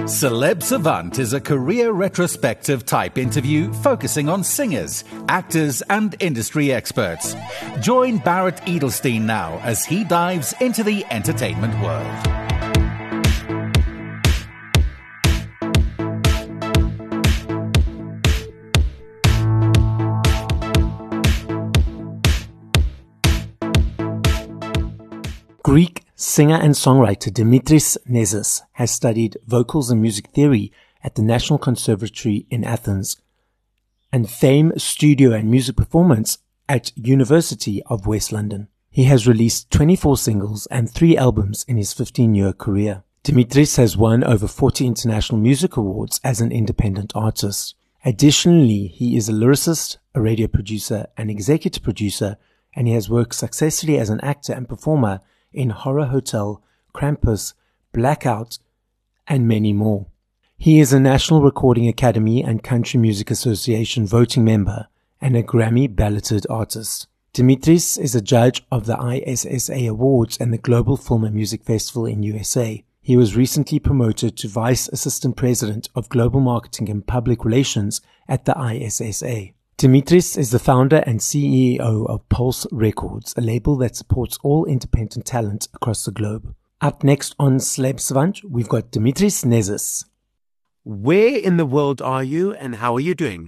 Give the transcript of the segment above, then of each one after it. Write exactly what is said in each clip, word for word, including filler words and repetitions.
Celeb Savant is a career retrospective type interview focusing on singers, actors, and industry experts. Join Barrett Edelstein now as he dives into the entertainment world. Greek singer and songwriter Dimitris Nezis has studied vocals and music theory at the National Conservatory in Athens and Fame Studio and Music Performance at University of West London. He has released twenty-four singles and three albums in his fifteen-year career. Dimitris has won over forty international music awards as an independent artist. Additionally, he is a lyricist, a radio producer, and executive producer, and he has worked successfully as an actor and performer in Horror Hotel, Krampus, Blackout, and many more. He is a National Recording Academy and Country Music Association voting member and a Grammy-balloted artist. Dimitris is a judge of the I S S A Awards and the Global Film and Music Festival in U S A. He was recently promoted to Vice Assistant President of Global Marketing and Public Relations at the I S S A. Dimitris is the founder and C E O of Pulse Records, a label that supports all independent talent across the globe. Up next on Celeb Savant, we've got Dimitris Nezis. Where in the world are you and how are you doing?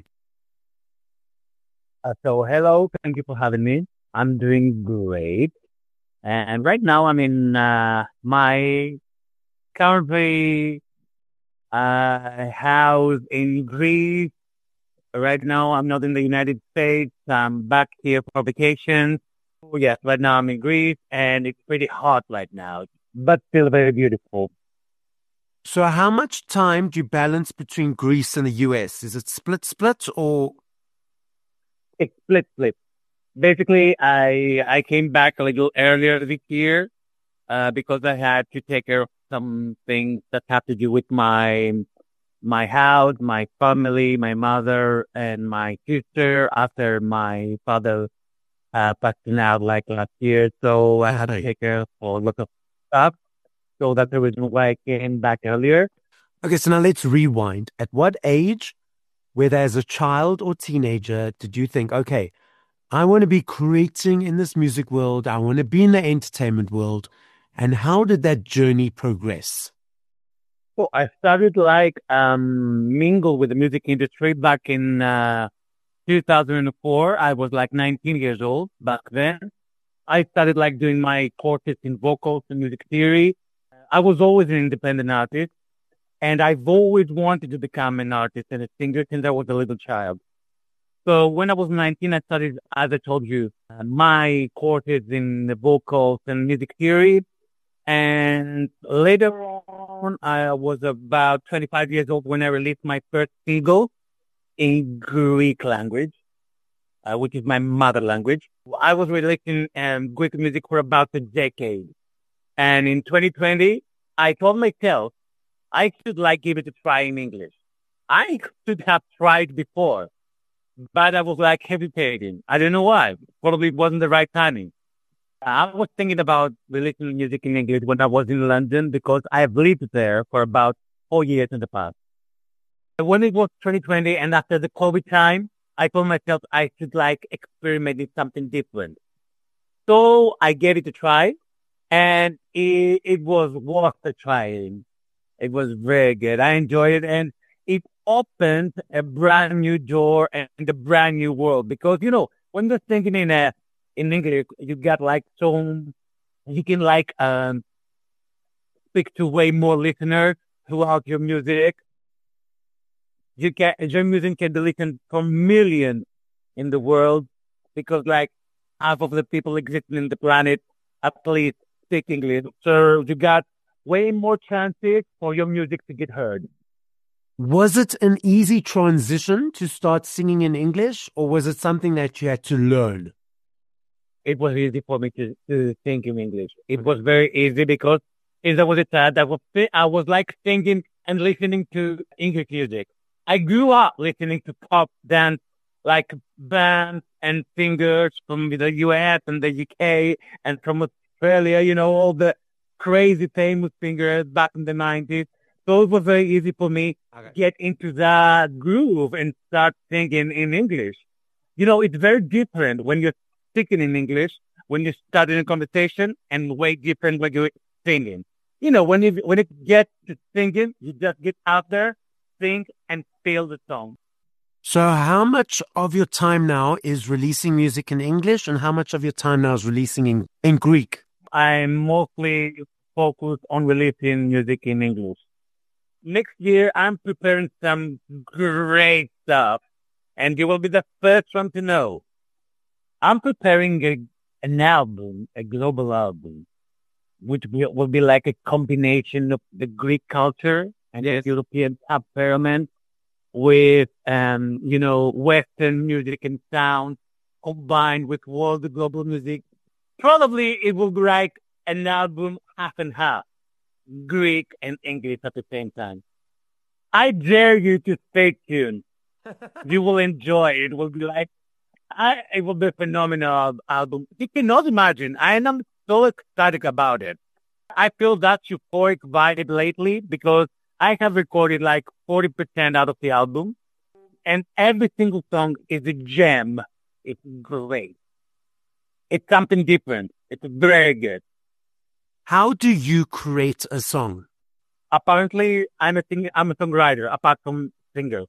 Uh, so, hello, thank you for having me. I'm doing great. And right now I'm in uh, my currently uh, house in Greece. Right now, I'm not in the United States. I'm back here for vacation. Oh, yes, right now I'm in Greece, and it's pretty hot right now, but still very beautiful. So how much time do you balance between Greece and the U S? Is it split-split or? It's split-split. Basically, I I came back a little earlier this year uh, because I had to take care of some things that have to do with my my house, my family, my mother, and my sister after my father uh, passed out like last year. So I had to take care of a lot of stuff. So that's the reason why I came back earlier. Okay, so now let's rewind. At what age, whether as a child or teenager, did you think, okay, I want to be creating in this music world, I want to be in the entertainment world, and how did that journey progress? So I started like um mingle with the music industry back in uh, two thousand four. I was like nineteen years old back then. I started like doing my courses in vocals and music theory. I was always an independent artist, and I've always wanted to become an artist and a singer since I was a little child. So when I was nineteen, I started, as I told you, uh, my courses in the vocals and music theory. And later on, I was about twenty-five years old when I released my first single in Greek language, uh, which is my mother language. I was releasing um, Greek music for about a decade. And in twenty twenty, I told myself I should like give it a try in English. I should have tried before, but I was like hesitating. I don't know why. Probably it wasn't the right timing. I was thinking about releasing music in English when I was in London because I have lived there for about four years in the past. When it was twenty twenty and after the COVID time, I told myself I should like experiment with something different. So I gave it a try and it, it was worth the trying. It was very good. I enjoyed it and it opened a brand new door and a brand new world because, you know, when you're thinking in a In English, you got like so you can like um speak to way more listeners throughout your music. You can your music can be listened for millions in the world because like half of the people existing in the planet at least speak English. So you got way more chances for your music to get heard. Was it an easy transition to start singing in English, or was it something that you had to learn? It was easy for me to, to think in English. It was very easy because since I was a child, I was, I was like singing and listening to English music. I grew up listening to pop dance, like bands and singers from the U S and the U K and from Australia, you know, all the crazy famous singers back in the nineties. So it was very easy for me Okay. to get into that groove and start singing in English. You know, it's very different when you're speaking in English, when you start in a conversation, and way different when you're singing. You know, when you when it gets to singing, you just get out there, sing, and feel the song. So, how much of your time now is releasing music in English, and how much of your time now is releasing in, in Greek? I'm mostly focused on releasing music in English. Next year, I'm preparing some great stuff, and you will be the first one to know. I'm preparing a, an album, a global album, which will, will be like a combination of the Greek culture and Yes. the European temperament with, um, you know, Western music and sound combined with world global music. Probably it will be like an album half and half, Greek and English at the same time. I dare you to stay tuned. You will enjoy it. It will be like, I, it will be a phenomenal al- album. You cannot imagine. I am so ecstatic about it. I feel that euphoric vibe lately because I have recorded like forty percent out of the album, and every single song is a gem. It's great. It's something different. It's very good. How do you create a song? Apparently, I'm a sing- I'm a songwriter apart from singer,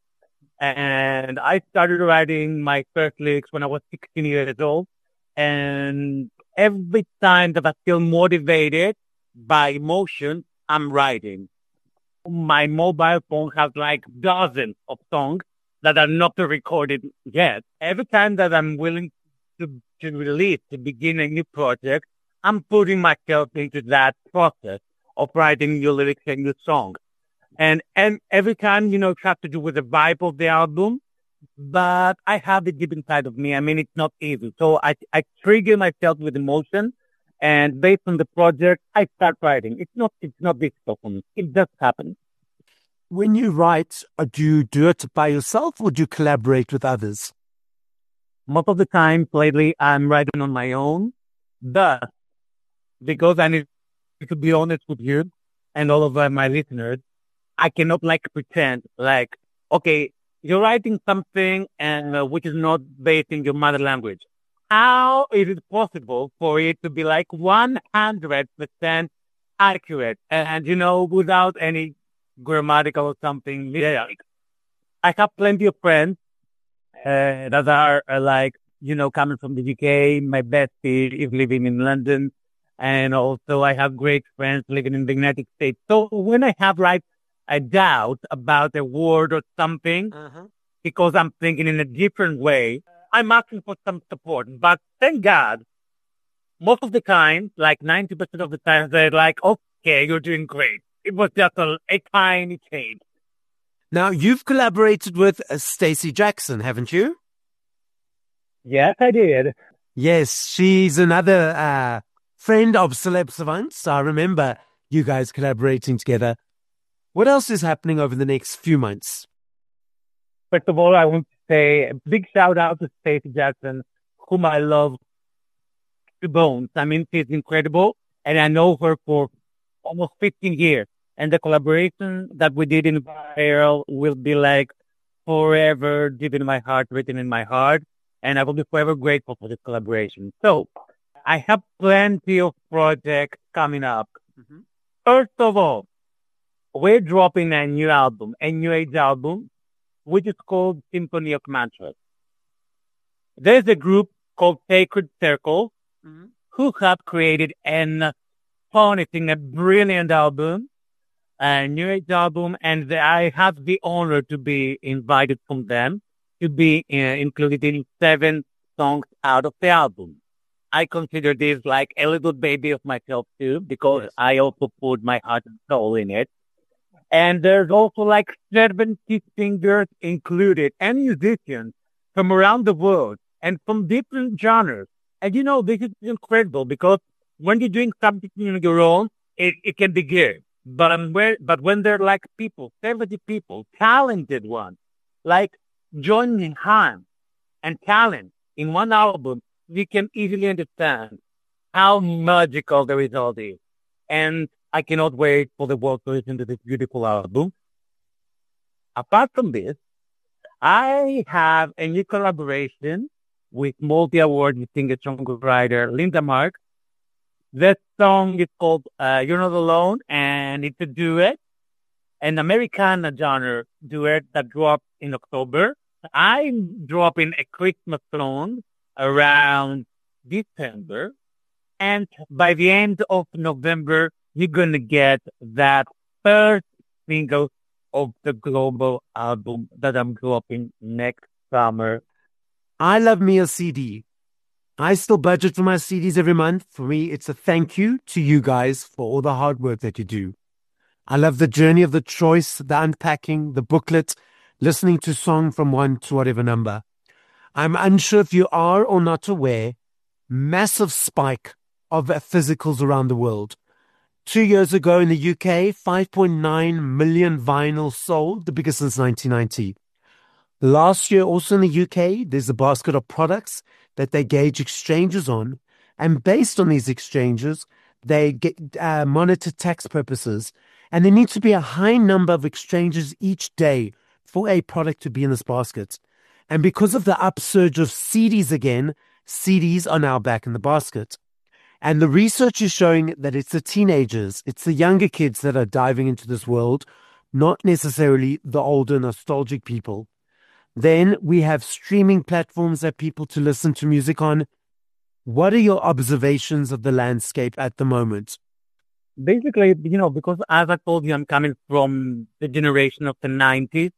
and I started writing my first lyrics when I was sixteen years old. And every time that I feel motivated by emotion, I'm writing. My mobile phone has like dozens of songs that are not recorded yet. Every time that I'm willing to, to release, to begin a new project, I'm putting myself into that process of writing new lyrics and new songs. And, and every time, you know, it has to do with the vibe of the album, but I have it deep inside of me. I mean, it's not easy. So I, I trigger myself with emotion, and based on the project, I start writing. It's not, it's not difficult for me. It just happens. When you write, uh, do you do it by yourself or do you collaborate with others? Most of the time lately, I'm writing on my own, but because I need to be honest with you and all of uh, my listeners, I cannot like pretend like, okay, you're writing something and uh, which is not based in your mother language. How is it possible for it to be like one hundred percent accurate and, you know, without any grammatical or something? Yeah. I have plenty of friends uh, that are uh, like, you know, coming from the U K. My bestie is living in London. And also I have great friends living in the United States. So when I have like a doubt about a word or something, Uh-huh. because I'm thinking in a different way, I'm asking for some support. But thank God, most of the time, like ninety percent of the time, they're like, okay, you're doing great. It was just a, a tiny change. Now, you've collaborated with uh, Stacey Jackson, haven't you? Yes, I did. Yes, she's another uh, friend of Celeb Savants. I remember you guys collaborating together. What else is happening over the next few months? First of all, I want to say a big shout out to Stacey Jackson, whom I love to bones. I mean, she's incredible, and I know her for almost fifteen years. And the collaboration that we did in Viral will be like forever deep in my heart, written in my heart. And I will be forever grateful for this collaboration. So I have plenty of projects coming up. Mhm. First of all, we're dropping a new album, a new age album, which is called Symphony of Mantras. There's a group called Sacred Circle Mhm. who have created an astonishing, a brilliant album, a new age album, and I have the honor to be invited from them to be uh, included in seven songs out of the album. I consider this like a little baby of myself too, because Yes. I also put my heart and soul in it. And there's also like seventy singers included and musicians from around the world and from different genres. And you know, this is incredible because when you're doing something on your own, it, it can be good. But um, where, but when there are like people, seventy people, talented ones, like joining hands and talent in one album, we can easily understand how magical the result is. And I cannot wait for the world to listen to this beautiful album. Apart from this, I have a new collaboration with multi-award singer-songwriter Linda Mark. That song is called uh, You're Not Alone, and it's a duet, an Americana genre duet that dropped in October. I'm dropping a Christmas song around December, and by the end of November, you're going to get that first single of the global album that I'm dropping next summer. I love me a C D. I still budget for my C Ds every month. For me, it's a thank you to you guys for all the hard work that you do. I love the journey of the choice, the unpacking, the booklet, listening to song from one to whatever number. I'm unsure if you are or not aware, massive spike of physicals around the world. Two years ago in the U K, five point nine million vinyls sold, the biggest since nineteen ninety. Last year, also in the U K, there's a basket of products that they gauge exchanges on. And based on these exchanges, they get uh, monitor tax purposes. And there needs to be a high number of exchanges each day for a product to be in this basket. And because of the upsurge of C Ds again, C Ds are now back in the basket. And the research is showing that it's the teenagers, it's the younger kids that are diving into this world, not necessarily the older nostalgic people. Then we have streaming platforms that people to listen to music on. What are your observations of the landscape at the moment? Basically, you know, because as I told you, I'm coming from the generation of the nineties,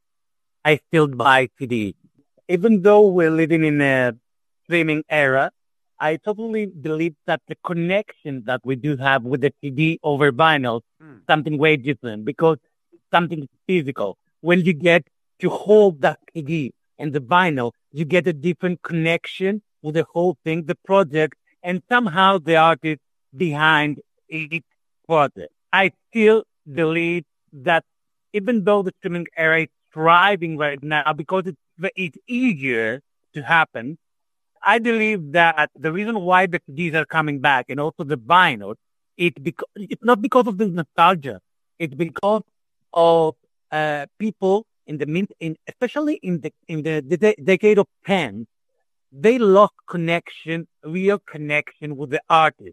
I still buy C D. Even though we're living in a streaming era, I totally believe that the connection that we do have with the C D over vinyl mm. something way different because something physical. When you get to hold that C D and the vinyl, you get a different connection with the whole thing, the project, and somehow the artist behind each project. I still believe that even though the streaming era is thriving right now because it's, it's easier to happen, I believe that the reason why the C Ds are coming back and also the vinyl, it beca- it's not because of the nostalgia. It's because of uh, people in the min- in especially in the in the, the de- decade of ten, they lost connection, real connection with the artist.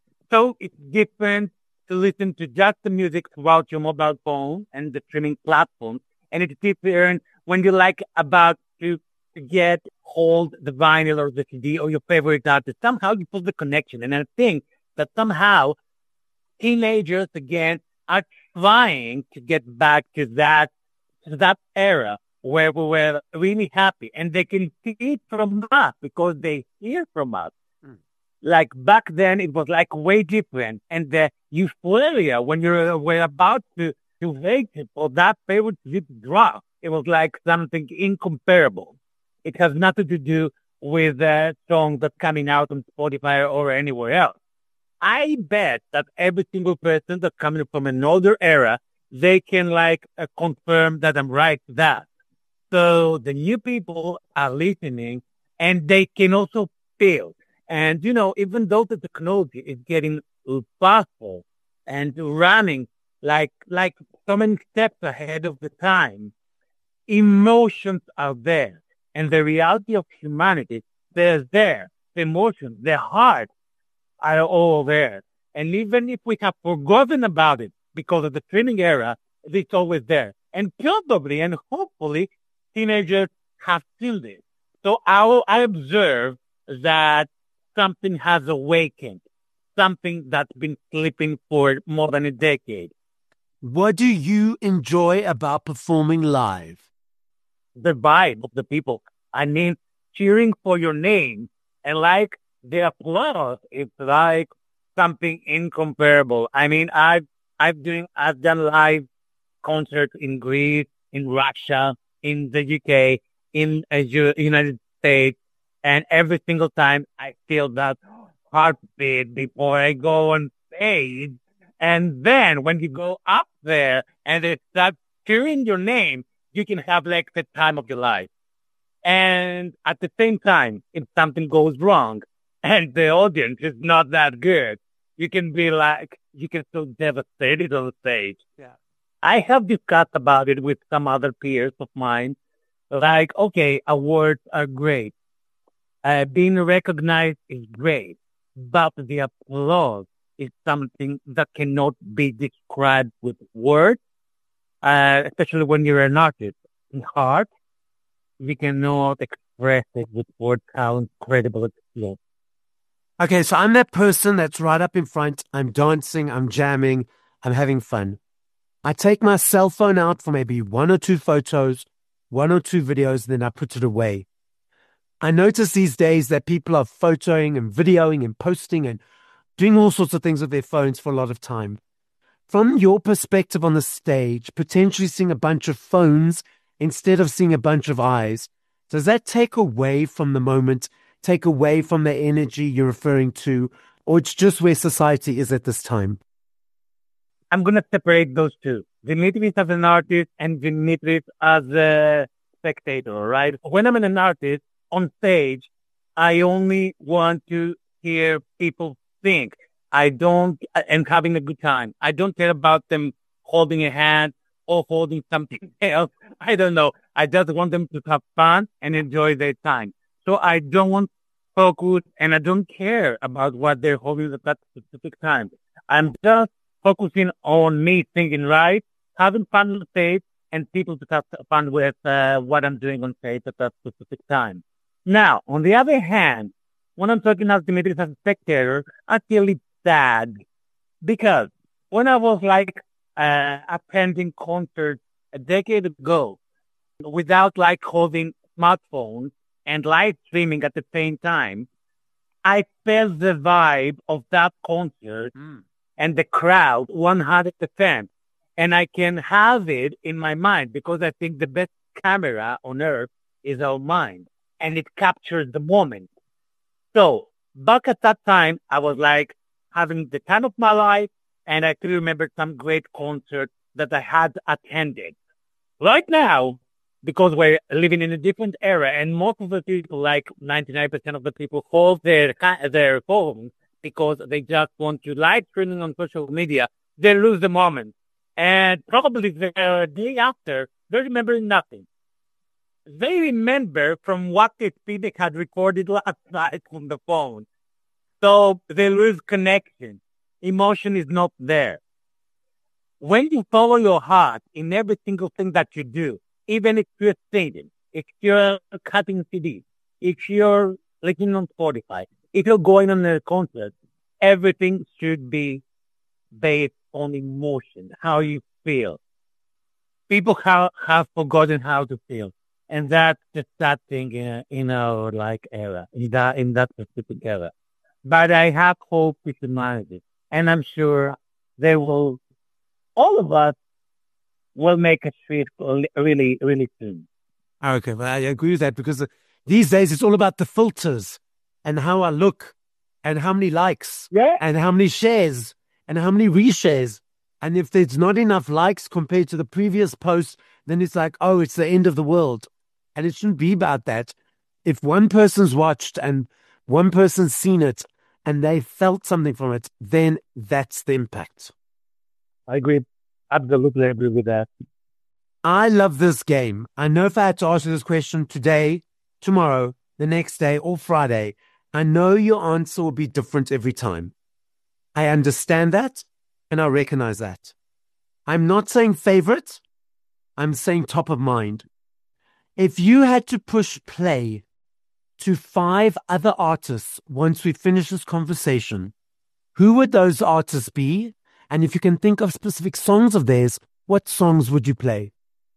So it's different to listen to just the music throughout your mobile phone and the streaming platforms, and it's different when you like about to get hold the vinyl or the C D or your favorite artist. Somehow you put the connection, and I think that somehow teenagers again are trying to get back to that to that era where we were really happy, and they can see it from us because they hear from us. Mm. Like back then, it was like way different, and the euphoria when you were about to to wait for that favorite C D to drop, it was like something incomparable. It has nothing to do with the song that's coming out on Spotify or anywhere else. I bet that every single person that's coming from an older era, they can like uh, confirm that I'm right to that. So the new people are listening and they can also feel. And, you know, even though the technology is getting faster and running like, like so many steps ahead of the time, emotions are there. And the reality of humanity, they're there. The emotions, the heart are all there. And even if we have forgotten about it because of the streaming era, it's always there. And probably and hopefully teenagers have seen this. So I, I observe that something has awakened, something that's been sleeping for more than a decade. What do you enjoy about performing live? The vibe of the people. I mean, cheering for your name and like the applause, it's like something incomparable. I mean, I've, I've doing, I've done live concerts in Greece, in Russia, in the U K, in the uh, United States, and every single time I feel that heartbeat before I go on stage. And then when you go up there and they start cheering your name, you can have like the time of your life. And at the same time, if something goes wrong and the audience is not that good, you can be like, you can feel devastated on stage. Yeah. I have discussed about it with some other peers of mine. Like, okay, awards are great. Uh, being recognized is great, but the applause is something that cannot be described with words, uh, especially when you're an artist. In heart, we cannot express it with words how incredible it feels. Okay, so I'm that person that's right up in front. I'm dancing, I'm jamming, I'm having fun. I take my cell phone out for maybe one or two photos, one or two videos, then I put it away. I notice these days that people are photoing and videoing and posting and doing all sorts of things with their phones for a lot of time. From your perspective on the stage, potentially seeing a bunch of phones instead of seeing a bunch of eyes, does that take away from the moment, take away from the energy you're referring to, or it's just where society is at this time? I'm going to separate those two. Dimitris as an artist and Dimitris as a spectator, right? When I'm an artist on stage, I only want to hear people think. I don't, and having a good time. I don't care about them holding a hand or holding something else. I don't know. I just want them to have fun and enjoy their time. So I don't want focus and I don't care about what they're holding at that specific time. I'm just focusing on me thinking right, having fun on stage, and people to have fun with uh, what I'm doing on stage at that specific time. Now, on the other hand, when I'm talking as Dimitris as a spectator, I feel it's sad because when I was like uh, attending concerts a decade ago, without like holding smartphones and live streaming at the same time, I felt the vibe of that concert. Mm. And the crowd one hundred percent. And I can have it in my mind because I think the best camera on earth is our mind and it captures the moment. So back at that time, I was like having the time of my life and I could remember some great concerts that I had attended. Right now, because we're living in a different era and most of the people, like ninety-nine percent of the people, hold their, their phones because they just want to live streaming on social media, they lose the moment. And probably the day after, they're remembering nothing. They remember from what they had recorded last night on the phone. So they lose connection. Emotion is not there. When you follow your heart in every single thing that you do, even if you're singing, if you're cutting C Ds, if you're listening on Spotify, if you're going on a concert, everything should be based on emotion, how you feel. People have, have forgotten how to feel. And that's the sad thing in, in our like era, in that, in that specific era. But I have hope with humanity. And I'm sure they will, all of us will make a shift really, really soon. Okay, well, I agree with that because these days it's all about the filters and how I look and how many likes yeah. and how many shares and how many reshares. And if there's not enough likes compared to the previous post, then it's like, oh, it's the end of the world. And it shouldn't be about that. If one person's watched and one person's seen it and they felt something from it, then that's the impact. I agree. Absolutely agree with that. I love this game. I know if I had to ask you this question today, tomorrow, the next day, or Friday, I know your answer will be different every time. I understand that, and I recognize that. I'm not saying favorite. I'm saying top of mind. If you had to push play to five other artists once we finish this conversation, who would those artists be? And if you can think of specific songs of theirs, what songs would you play?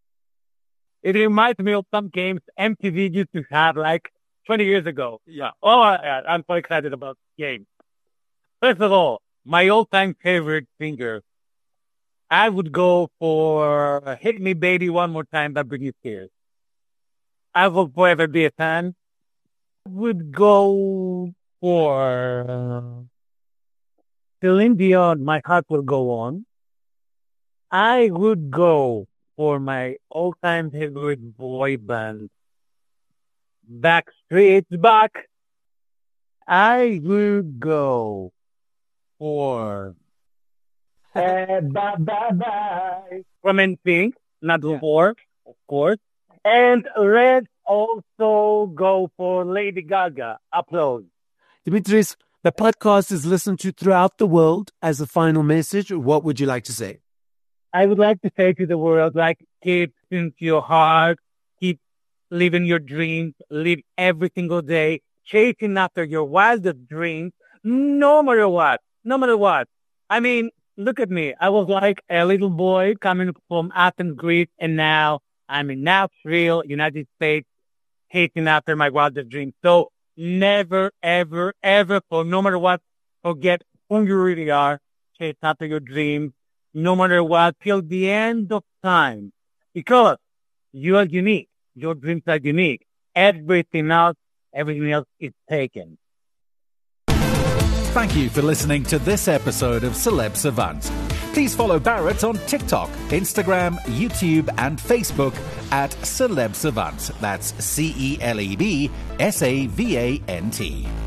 It reminds me of some games M T V used to have like twenty years ago. Yeah. Oh, I, I'm so excited about games. First of all, my all-time favorite singer, I would go for Hit Me Baby One More Time by Britney Spears. I will forever be a fan. I would go for uh, Celine Dion, My Heart Will Go On. I would go for my all-time favorite boy band, Backstreet's Back. I would go four. uh, bye, bye, bye. From N Sync, not yeah. four, of course. And let's also go for Lady Gaga. Applause. Dimitris, the podcast is listened to throughout the world. As a final message, what would you like to say? I would like to say to the world, like, keep into your heart, keep living your dreams, live every single day, chasing after your wildest dreams, no matter what, no matter what. I mean, look at me. I was like a little boy coming from Athens, Greece, and now I'm in Nashville, United States, chasing after my wildest dreams. So never, ever, ever, for no matter what, forget who you really are, chase after your dreams, no matter what, till the end of time. Because you are unique. Your dreams are unique. Everything else, everything else is taken. Thank you for listening to this episode of Celeb Savant. Please follow Barrett on TikTok, Instagram, YouTube, and Facebook at Celeb Savant. That's C E L E B S A V A N T.